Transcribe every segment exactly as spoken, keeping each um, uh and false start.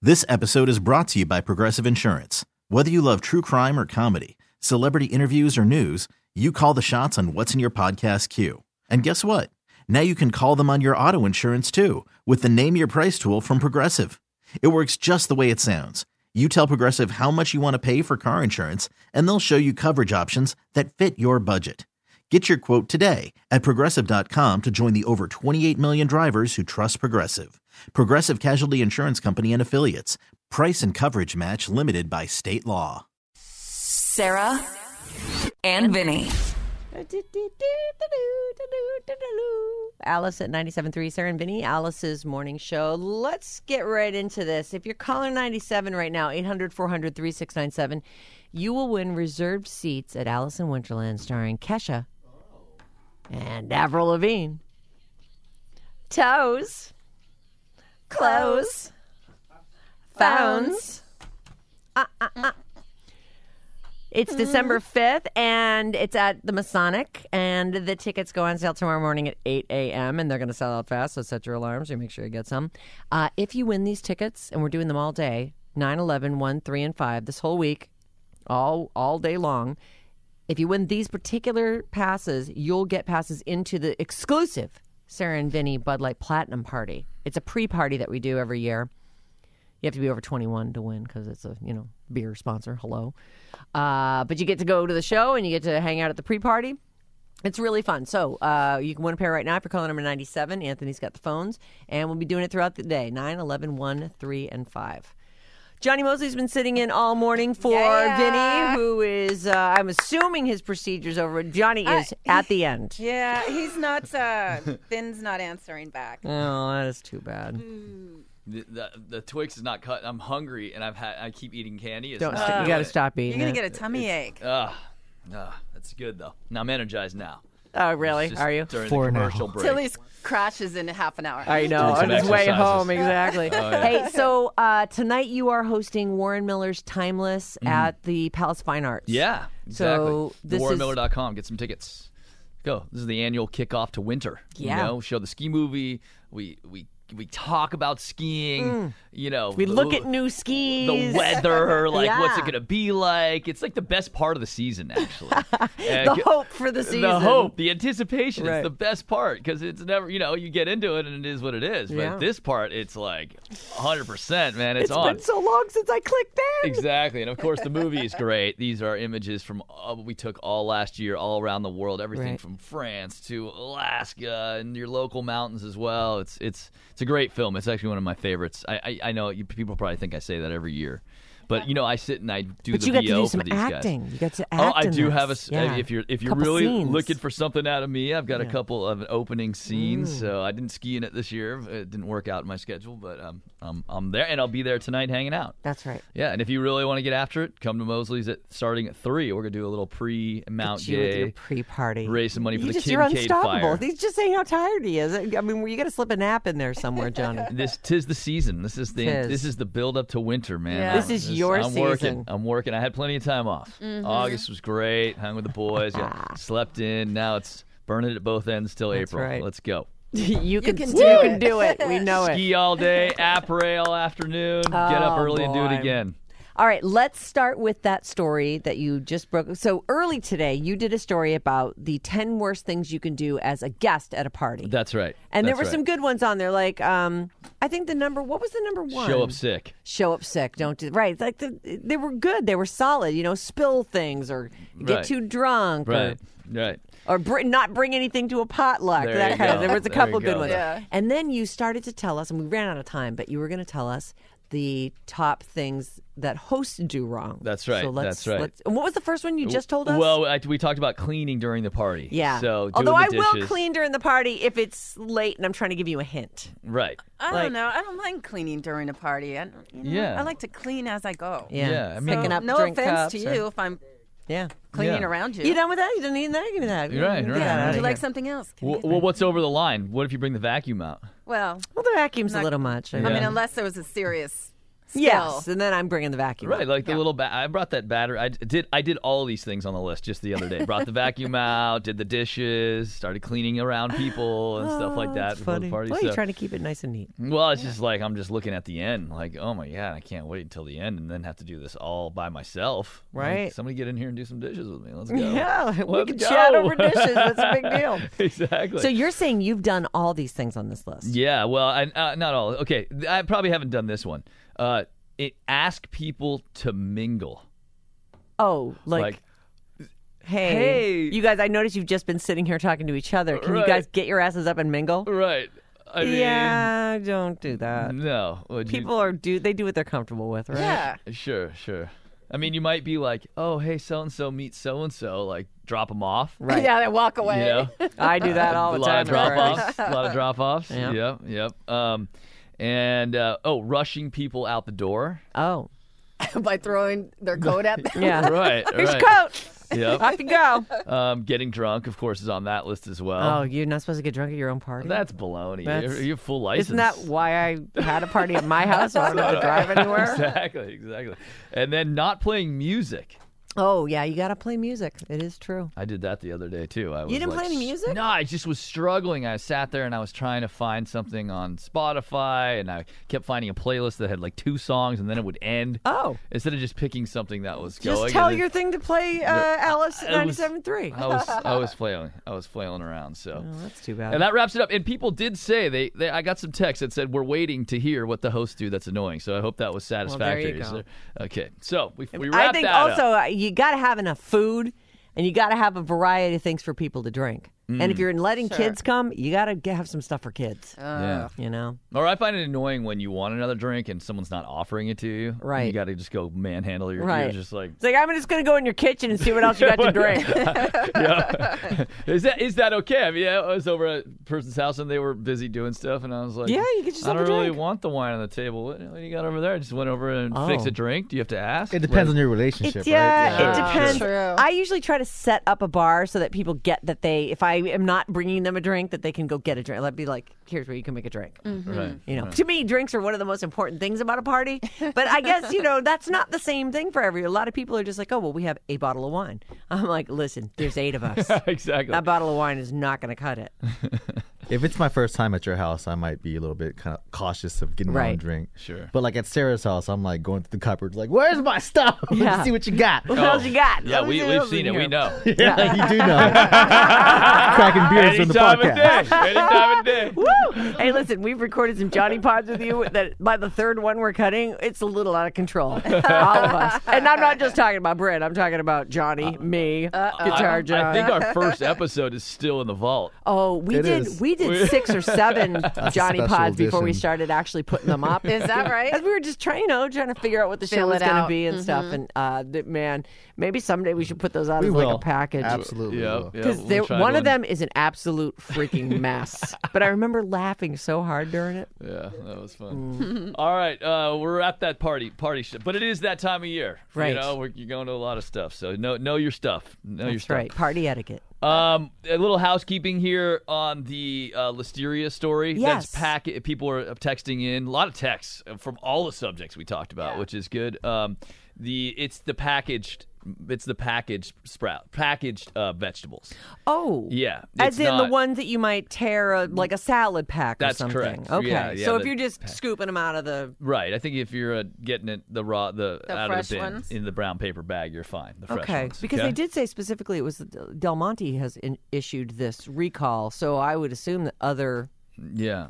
This episode is brought to you by Progressive Insurance. Whether you love true crime or comedy, celebrity interviews or news, you call the shots on what's in your podcast queue. And guess what? Now you can call them on your auto insurance too with the Name Your Price tool from Progressive. It works just the way it sounds. You tell Progressive how much you want to pay for car insurance, and they'll show you coverage options that fit your budget. Get your quote today at Progressive dot com to join the over twenty-eight million drivers who trust Progressive. Progressive Casualty Insurance Company and Affiliates. Price and coverage match limited by state law. Sarah and Vinny. Alice at ninety-seven point three, Sarah and Vinny, Alice's morning show. Let's get right into this. If you're calling ninety-seven right now, eight hundred, four hundred, thirty-six ninety-seven, you will win reserved seats at Alice in Wonderland starring Kesha and Avril Lavigne. Toes. Clothes. Phones. Uh, uh, uh. It's mm-hmm. December fifth, and it's at the Masonic, and the tickets go on sale tomorrow morning at eight a.m., and they're going to sell out fast, so set your alarms and make sure you get some. Uh, if you win these tickets, and we're doing them all day, nine, eleven, one, three, and five, this whole week, all all day long, if you win these particular passes, you'll get passes into the exclusive Sarah and Vinny Bud Light Platinum Party. It's a pre-party that we do every year. You have to be over twenty-one to win because it's a, you know, beer sponsor. Hello. Uh, but you get to go to the show and you get to hang out at the pre-party. It's really fun. So uh, you can win a pair right now if you're calling number ninety-seven. Anthony's got the phones. And we'll be doing it throughout the day. nine, eleven, one, three, and five. Johnny Mosley's been sitting in all morning for yeah. Vinny, who is, uh, I'm assuming his procedure's over. Johnny is uh, at the end. Yeah, he's not, uh, Finn's not answering back. Oh, that is too bad. Mm. The, the the Twix is not cut. I'm hungry, and I've had I keep eating candy. It's Don't not st- you got to stop eating. You're gonna it. get a tummy ache. Ah, uh, that's good though. Now I'm energized now. Oh, really? Are you? During For the now. commercial break. Tilly's crashes in half an hour. I know. Doing some On his way exercises. home, exactly. Oh, yeah. Hey, so uh, tonight you are hosting Warren Miller's Timeless Mm. at the Palace Fine Arts. Yeah, exactly. So this warren is miller dot com. Get some tickets. Go. This is the annual kickoff to winter. Yeah. You know, show the ski movie. We we we talk about skiing. Mm. You know, we look at new skis, the weather, like Yeah. what's it going to be like? It's like the best part of the season, actually. the hope for the season. The hope, the anticipation Right. is the best part because it's never, you know, you get into it and it is what it is. But Yeah. this part, it's like one hundred percent, man. It's, It's on. been so long since I clicked in. Exactly. And of course, the movie is great. These are images from uh, we took all last year, all around the world, everything Right. from France to Alaska and your local mountains as well. It's it's it's a great film. It's actually one of my favorites. I I, I know you, people probably think I say that every year. But you know, I sit and I do But the you got V to O do for some these acting. guys. You got to act. Oh, I in do this. have a. s- Yeah. If you're if you're Couple really scenes. looking for something out of me, I've got Yeah. a couple of opening scenes. Mm. So I didn't ski in it this year. It didn't work out in my schedule, but um, I'm I'm there and I'll be there tonight hanging out. That's right. Yeah, and if you really want to get after it, come to Mosley's at starting at three. We're gonna do a little pre Mount Get you with your Gay, pre-party. raise some money for you the just, You're Kincaid unstoppable. Fire. He's just saying how tired he is. I mean, you got to slip a nap in there somewhere, Johnny. This tis the season. This is the Tis. this is the build up to winter, man. Yeah. I'm- This is your I'm working. season. I'm working. I had plenty of time off. Mm-hmm. August was great. Hung with the boys. Got, slept in. Now it's burning it at both ends till That's April. right. Let's go. you can, can you do can it. do it. We know it. Ski all day, apparel all afternoon. Get up Oh, early and do boy. it again. All right, let's start with that story that you just broke. So early today, you did a story about the ten worst things you can do as a guest at a party. That's right. and there That's were right. some good ones on there. Like, um, I think the number, what was the number one? Show up sick. Show up sick. Don't do, right. Like the, they were good. They were solid. You know, spill things or get Right. too drunk. Right. Right. Or, or br- not bring anything to a potluck. There that you kind of. go. There was a There couple you good go. ones. Yeah. And then you started to tell us, and we ran out of time, but you were going to tell us the top things that hosts do wrong. That's right. So let's, That's right. Let's, and what was the first one you just told us? Well, I, we talked about cleaning during the party. yeah. So doing although I the will dishes. clean during the party if it's late and I'm trying to give you a hint. Right. I Like- don't know. I don't mind cleaning during a party. I, you know, Yeah. I like to clean as I go. Yeah. Yeah, I mean- Picking up no drink offense cups to or- you if I'm Yeah. cleaning Yeah. around you. You done with that? You done eating that? Give me that. You're right, Get right, that right. outta Would you like here. something else? Can Well, you- well, what's over the line? What if you bring the vacuum out? well, Well, the vacuum's a Not- little much. I I mean, Yeah. unless there was a serious Still. Yes, and then I'm bringing the vacuum. Right, out. like the little. Ba- I brought that battery. I did. I did all of these things on the list just the other day. Brought the vacuum out, did the dishes, started cleaning around people and stuff like Oh, that that's before funny. the party. Well, so, you're trying to keep it nice and neat. well, it's just like I'm just looking at the end, like, oh my god, I can't wait until the end and then have to do this all by myself. Like, Right. somebody get in here and do some dishes with me. Let's go. Yeah, we Let's can go. chat over dishes. That's a big deal. Exactly. So you're saying you've done all these things on this list? Yeah, well, I, uh, not all. Okay, I probably haven't done this one. Uh, it ask people to mingle. Oh, like, Like, hey, hey. you guys, I noticed you've just been sitting here talking to each other. Can you Right. guys get your asses up and mingle? right. I mean, yeah, don't do that. no. Would you- People are do they do what they're comfortable with, right? Yeah. Sure, sure. I mean, you might be like, oh, hey, so and so meet so and so, like drop them off. Right. Yeah, they walk away. You know, I do that all the a lot time. of drop at parties. offs. A lot of drop offs. Yeah. Yep, yep. Um, and uh, oh, rushing people out the door. Oh, By throwing their coat at them. yeah. Right. Here's right. your coat. Yep. Off you go. Um, getting drunk, of course, is on that list as well. Oh, you're not supposed to get drunk at your own party? That's baloney. That's- You're, you're full license. Isn't that why I had a party at my house? So I don't have to drive anywhere. Exactly, exactly. And then not playing music. Oh, yeah, you got to play music. It is true. I did that the other day too. I was didn't like, play any music? No, I just was struggling. I sat there and I was trying to find something on Spotify, and I kept finding a playlist that had like two songs, and then it would end. Oh. Instead of just picking something that was Just going. tell and your then- thing to play uh, Alice I was- ninety-seven point three. I was I was flailing. I was flailing around. So. Oh, that's too bad. And that wraps it up. And people did say they, they. I got some text that said we're waiting to hear what the hosts do. That's annoying. So I hope that was Well, there you satisfactory. Is go. there- okay. So we we I wrapped think that also up. uh, you got to have enough food, and you got to have a variety of things for people to drink. And Mm. if you're letting Sure. kids come, you got to have some stuff for kids. Yeah. You know, Or I find it annoying when you want another drink and someone's not offering it to you. Right. You got to just go manhandle your. Right. You're just like. it's like I'm just going to go in your kitchen and see what else you got to drink. yeah. is that is that okay? I mean, I was over at a person's house and they were busy doing stuff, and I was like, Yeah, you get I yourself don't a really drink." want the wine on the table. What, what do you got over there? I just went over and Oh. fixed a drink. Do you have to ask? It depends Like- on your relationship, It's, yeah, right? it Sure, depends. sure. I usually try to set up a bar so that people get that they, if I am not bringing them a drink, that they can go get a drink. Let be like, here's where you can make a drink. Right. You know, right. to me, drinks are one of the most important things about a party. But I guess, you know, that's not the same thing for every. A lot of people are just like, oh, well, we have a bottle of wine. I'm like, listen, there's eight of us. exactly. That bottle of wine is not going to cut it. If it's my first time at your house, I might be a little bit kind of cautious of getting my own Right. drink. Sure. But like at Sarah's house, I'm like going through the cupboards, like, where's my stuff? Let Yeah. me see what you got. What else you got? Yeah, Let me we see what we've else seen in it. We here. know. Yeah, you do know. Cracking beers from the Any time of podcast. day. Any time of day. Woo! Hey, listen, we've recorded some Johnny Pods with you that by the third one we're cutting, it's a little out of control. All of us. And I'm not just talking about Brent. I'm talking about Johnny, me, Guitar I, John. I think our first episode is still in the vault. Oh, we It did is. we did six or seven Johnny special Pods before we edition. started actually putting them up. Is that right? As we were just trying, you know, trying to figure out what the show Fill was it going to out. be and stuff. And uh, th- man, maybe someday we should put those out We as will. like a package. Absolutely. Yeah, will. yeah. Because we'll try one of them is an absolute freaking mess. But I remember laughing so hard during it. Yeah, that was fun. Mm. All right, uh, we're at that party party shit, but it is that time of year, Right. You know, we're, you're going to a lot of stuff, so know know your stuff. Know your That's stuff. right. Party etiquette. Um, a little housekeeping here on the uh, Listeria story. Yes. That's pack. People are texting in a lot of texts from all the subjects we talked about, Yeah. which is good. Um, the it's the packaged. It's the packaged sprout, packaged uh, vegetables. Oh. Yeah, As it's in the not- ones that you might tear a, like a salad pack or That's something. correct. Okay. Yeah, yeah, so if the you're just scooping them out of the Right. I think if you're uh, getting it the raw the, The out fresh of the bin ones? in the brown paper bag, you're fine. The fresh Okay, ones. because okay? they did say specifically it was Del Monte has in, issued this recall, so I would assume that other Yeah.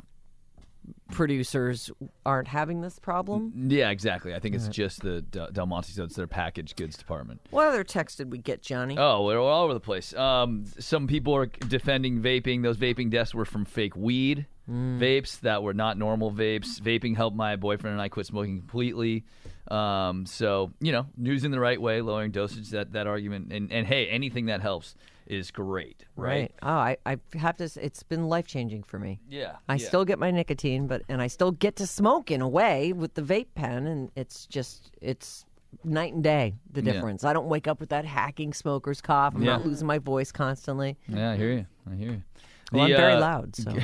producers aren't having this problem. Yeah, exactly. I think it's just the Del, Del Monte, so it's their packaged goods department. What other text did we get, Johnny? Oh, we're all over the place. Um, some people are defending vaping. Those vaping deaths were from fake weed vapes that were not normal vapes. Vaping helped my boyfriend and I quit smoking completely. Um, so, you know, using the right way, lowering dosage, that, that argument. And, and, hey, anything that helps is great, right? Oh, I, I have to. s- It's been life changing for me. Yeah. I yeah. still get my nicotine, but and I still get to smoke in a way with the vape pen, and it's just it's night and day the Yeah. difference. I don't wake up with that hacking smoker's cough. I'm Yeah. not losing my voice constantly. Yeah, I hear you. I hear you. Well, I'm The, very uh, loud, so.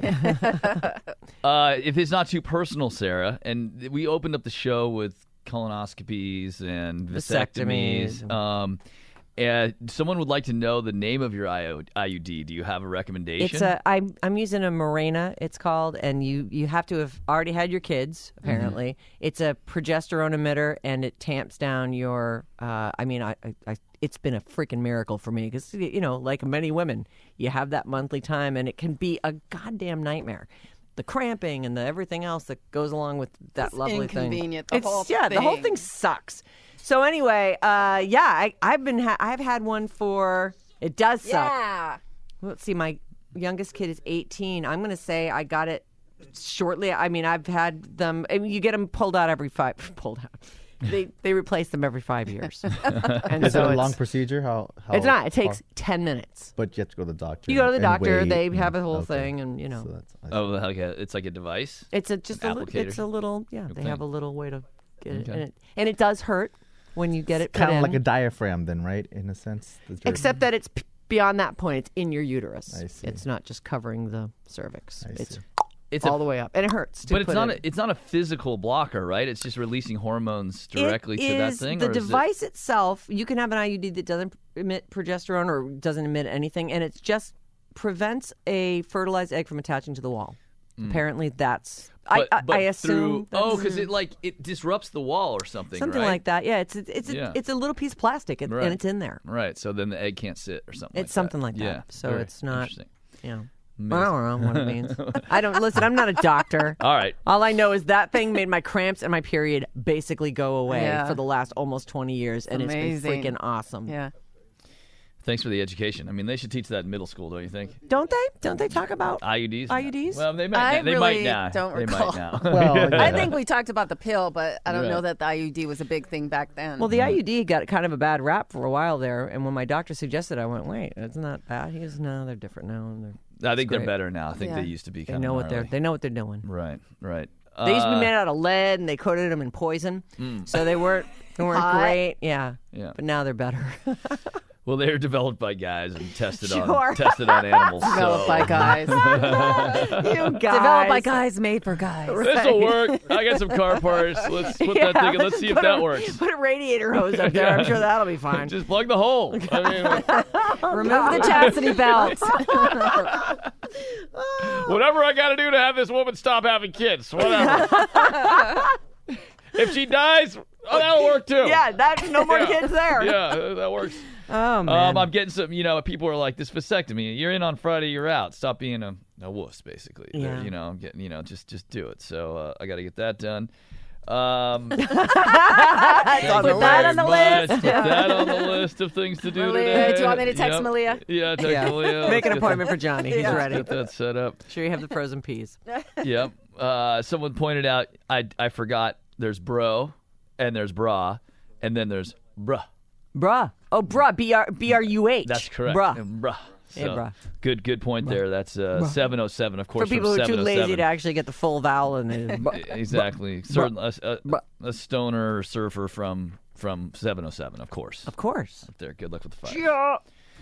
Uh, if it's not too personal, Sarah, and we opened up the show with colonoscopies and vasectomies. Vasectomies. Um, and someone would like to know the name of your I U D. Do you have a recommendation? It's a. I'm I'm using a Mirena. It's called, and you you have to have already had your kids. Apparently, Mm-hmm. it's a progesterone emitter, and it tamps down your. Uh, I mean, I, I, I it's been a freaking miracle for me because you know, like many women, you have that monthly time, and it can be a goddamn nightmare. The cramping and the everything else that goes along with that It's lovely thing. inconvenient, the it's, whole yeah, the whole thing. thing sucks. So anyway, uh, yeah, I, I've been ha- I've had one for. It does suck. Yeah. Let's see, my youngest kid is eighteen. I'm going to say I got it shortly. I mean, I've had them. I mean, you get them pulled out every five. Pulled out. They they replace them every five years. And Is so it a it's, long procedure? How, how it's not. It takes far- ten minutes. But you have to go to the doctor. You go to the and doctor. wait They and- have a whole okay. thing, and you know, So that's, I see. oh, like a, it's like a device. it's a just An a li- applicator. it's a little yeah. They thing. have a little way to get it, Okay. and it and it does hurt when you get it put kind of in. like a diaphragm, then, right? In a sense, Is there- Except that it's p- beyond that point. It's in your uterus. I see. It's not just covering the cervix. I it's see. It's all a, the way up, and it hurts. To but it's put not. in. A, it's not a physical blocker, right? It's just releasing hormones directly It to that is thing. The or is it- device itself, you can have an I U D that doesn't emit progesterone or doesn't emit anything, and it just prevents a fertilized egg from attaching to the wall. Apparently, that's but, I, I, but I assume. through, oh, that's- because it like it disrupts the wall or something. something right? like that. Yeah, it's it's a, Yeah. it's a little piece of plastic, and, Right. and it's in there. Right. So then the egg can't sit or something. It's like something that. like that. Yeah. So very it's not- interesting. Yeah. I don't know what it means. I don't listen. I'm not a doctor. All right. All I know is that thing made my cramps and my period basically go away Yeah. for the last almost twenty years, and amazing. it's been freaking awesome. Yeah. Thanks for the education. I mean, they should teach that in middle school, don't you think? Don't they? Don't they talk about? I U Ds. I U Ds? Well, they might. I they really might now. don't they recall. might now. Well, yeah. I think we talked about the pill, but I don't Right. know that the I U D was a big thing back then. Well, the I U D got kind of a bad rap for a while there, and when my doctor suggested, it, I went, "Wait, it's not bad." He goes, "No, they're different now, and they're, I think they're great. better now. I think Yeah. they used to be. they Kind know of what they're they know what they're doing." Right. Right. They used to be Uh, made out of lead, and they coated them in poison, so they weren't they weren't Hot. great. Yeah, Yeah. but now they're better. Well, they're developed by guys and tested Sure. on tested on animals. Developed so. by guys. you guys, Developed by guys, made for guys. This'll work. I got some car parts. Let's put that Yeah, thing in. Let's see if put that a- works. Put a radiator hose up there. I'm sure that'll be fine. Just plug the hole. I mean, Remove the chastity belt. whatever I got to do to have this woman stop having kids. Whatever. If she dies, oh, that'll work too. Yeah, that's no more Yeah. kids there. Yeah, that works. Oh man. Um, I'm getting some, you know, people are like, this vasectomy, you're in on Friday, you're out. Stop being a, a wuss, basically. They're, Yeah. You know, I'm getting, you know, just just do it. So uh, I got to get that done. Um, That's thank on you the that very on the much. list. Put that on the list of things to do Malia, today. do you want me to text Yep. Malia? Yeah, text Yeah. Malia. Make Let's an get appointment for Johnny. He's that, ready. Get that set up. Sure, you have the frozen peas. Yep. Uh, someone pointed out, I, I forgot, there's bro, and there's bra, and then there's bruh. Bruh. Oh, bruh. B R B R U H. That's correct. Bruh. And bruh. So, Hey, bruh. Good, good point there. That's uh, seven oh seven, of For course. people who from are too lazy seven oh seven. to actually get the full vowel in it. Bruh. Exactly. Certain a, a, Bruh. a stoner or surfer from from seven oh seven, of course. Of course. Up there. Good luck with the fire. Yeah.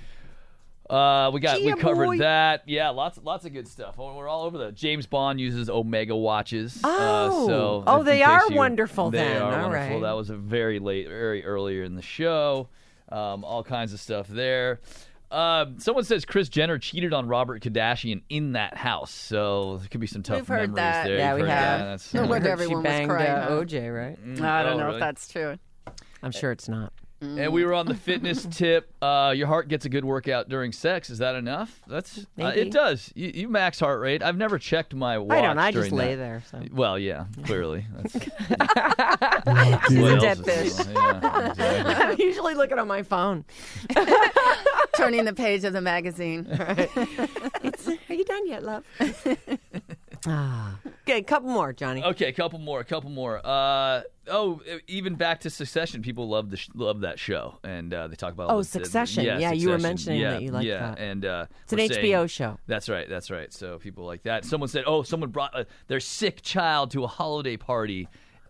Uh, we got we Yeah, covered boy. that. Yeah, lots lots of good stuff. Oh, we're all over that. James Bond uses Omega watches. Oh. uh, so Oh, in they case are you- wonderful They then. are All wonderful. right. That was a very late, very earlier in the show. Um, all kinds of stuff there. Um, someone says Kris Jenner cheated on Robert Kardashian in that house, so there could be some tough We've heard memories that. there. Yeah, You've we heard have. that. That's, No uh, wonder She everyone was banged crying. uh, huh? O J, right? I don't Oh, know really? if that's true. I'm sure it's not. And we were on the fitness tip. Uh, your heart gets a good workout during sex. Is that enough? That's uh, Maybe. it. Does you, you max heart rate? I've never checked my watch. I don't know. I just during lay that. there. So. Well, yeah, clearly. That's, She's what a else dead is- fish. Yeah, exactly. I'm usually looking on my phone. Turning the page of the magazine. It's, are you done yet, love? ah. Okay, a couple more, Johnny. Okay, a couple more, a couple more. Uh, oh, even back to Succession, people love the sh- love that show, and uh, they talk about Oh, the- Succession. yeah, Yeah, you were Succession. mentioning yeah, that you liked yeah, that. and uh, It's an we're H B O saying- show. That's right, that's right. So people like that. Someone said, "Oh, someone brought uh, their sick child to a holiday party."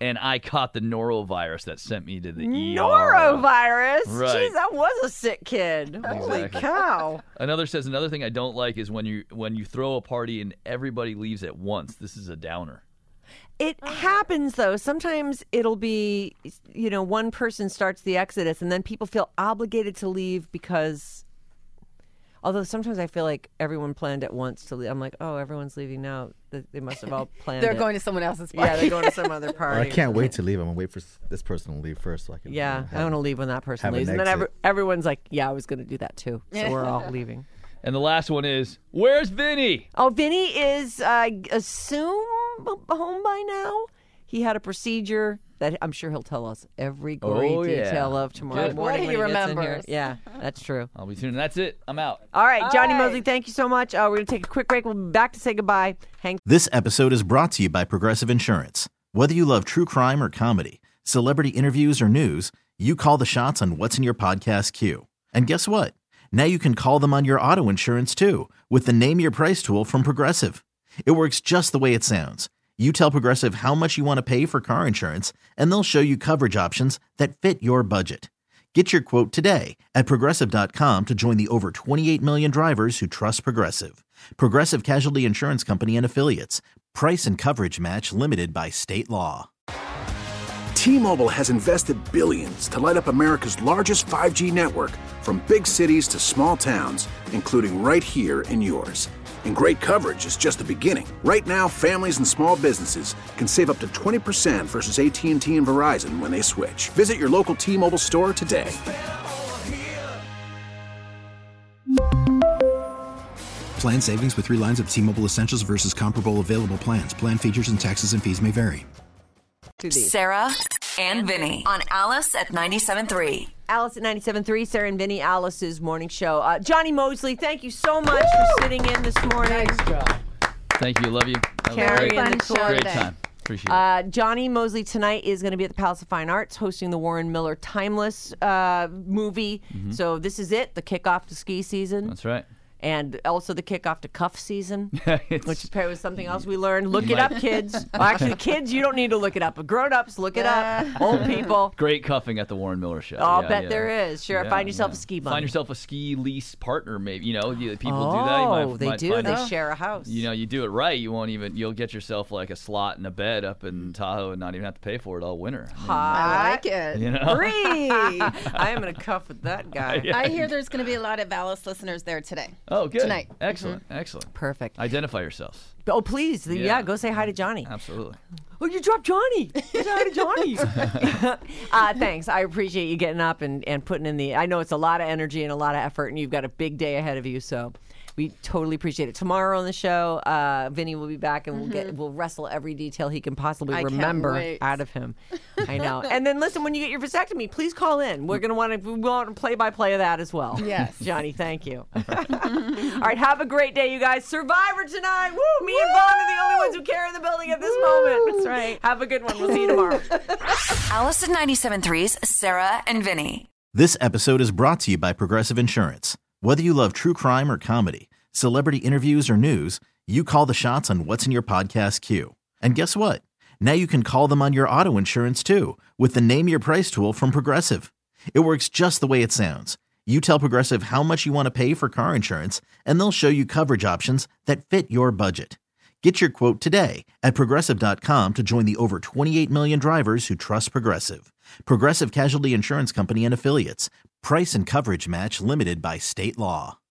and I caught the norovirus that sent me to the E R. Norovirus? Right. Jeez, that was a sick kid. Holy Exactly. cow. Another says another thing I don't like is when you when you throw a party and everybody leaves at once. This is a downer. It happens, though. Sometimes it'll be, you know, one person starts the exodus and then people feel obligated to leave because, although sometimes I feel like everyone planned at once to leave. I'm like, oh, everyone's leaving now. They they must have all planned They're it. going to someone else's party. Yeah, they're going to some other Or party. I can't wait to leave. I'm gonna wait for s- this person to leave first, so I can. Yeah, you know, I have- want to leave when that person have an leaves. And then exit. every, everyone's like, yeah, I was going to do that too. So we're all leaving. And the last one is, where's Vinny? Oh, Vinny is, uh, assume, home by now. He had a procedure that I'm sure he'll tell us every gory Oh, yeah. detail of tomorrow Good. morning What when he he gets in here. remembers. Yeah, that's true. I'll be tuning. That's it. I'm out. All right, Johnny All right. Mosley, thank you so much. Uh, we're going to take a quick break. We'll be back to say goodbye. Hang This episode is brought to you by Progressive Insurance. Whether you love true crime or comedy, celebrity interviews or news, you call the shots on what's in your podcast queue. And guess what? Now you can call them on your auto insurance too with the Name Your Price tool from Progressive. It works just the way it sounds. You tell Progressive how much you want to pay for car insurance, and they'll show you coverage options that fit your budget. Get your quote today at Progressive dot com to join the over twenty-eight million drivers who trust Progressive. Progressive Casualty Insurance Company and Affiliates. Price and coverage match limited by state law. T-Mobile has invested billions to light up America's largest five G network, from big cities to small towns, including right here in yours. And great coverage is just the beginning. Right now, families and small businesses can save up to twenty percent versus A T and T and Verizon when they switch. Visit your local T-Mobile store today. Plan savings with three lines of T-Mobile Essentials versus comparable available plans. Plan features and taxes and fees may vary. to these. Sarah and Vinny on Alice at ninety-seven point three. Alice at ninety-seven point three, Sarah and Vinny, Alice's morning show. Uh, Johnny Mosley, thank you so much for sitting in this morning. Thank you. Love you. That was Carrie great. and the Fun show Court. Great today. time. Appreciate it. Uh, Johnny Mosley tonight is going to be at the Palace of Fine Arts hosting the Warren Miller Timeless uh, movie. So this is it, the kickoff to ski season. That's right. And also the kickoff to cuff season, It's- which is paired with something else we learned. Look You it up, might- kids. Well, actually, kids, you don't need to look it up. But grown-ups, look it up. Old people. Great cuffing at the Warren Miller show. I'll Yeah, bet yeah. there is. Sure, Yeah, find yourself yeah. a ski bunny. Find yourself a ski lease partner, maybe. You know, you, people oh, do that. You might, they might do. find They a- share a house. You know, you do it right, you won't even. You'll get yourself like a slot and a bed up in Tahoe and not even have to pay for it all winter. I mean, I like it. You know. Free. I am going to cuff with that guy. Yeah. I hear there's going to be a lot of Alice listeners there today. Oh, good. Tonight. Excellent. Excellent. Perfect. Identify yourselves. Oh, please. Yeah. Yeah. go say hi to Johnny. Absolutely. Oh, you dropped Johnny. Say hi to Johnny. uh, thanks. I appreciate you getting up and, and putting in the. I know it's a lot of energy and a lot of effort, and you've got a big day ahead of you. So we totally appreciate it. Tomorrow on the show, uh, Vinny will be back, and we'll get we'll wrestle every detail he can possibly I can't remember wait. out of him. I know. And then listen, when you get your vasectomy, please call in. We're gonna want to we want to play by play of that as well. Yes. Johnny. Thank you. All right. Have a great day, you guys. Survivor tonight. Woo! Me and Vaughn are the only ones who care in the building at this moment. That's right. Have a good one. We'll see you tomorrow. Alice at ninety-seven point three's Sarah and Vinny. This episode is brought to you by Progressive Insurance. Whether you love true crime or comedy, celebrity interviews or news, you call the shots on what's in your podcast queue. And guess what? Now you can call them on your auto insurance too with the Name Your Price tool from Progressive. It works just the way it sounds. You tell Progressive how much you want to pay for car insurance, and they'll show you coverage options that fit your budget. Get your quote today at Progressive dot com to join the over twenty-eight million drivers who trust Progressive. Progressive Casualty Insurance Company and Affiliates. Price and coverage match limited by state law.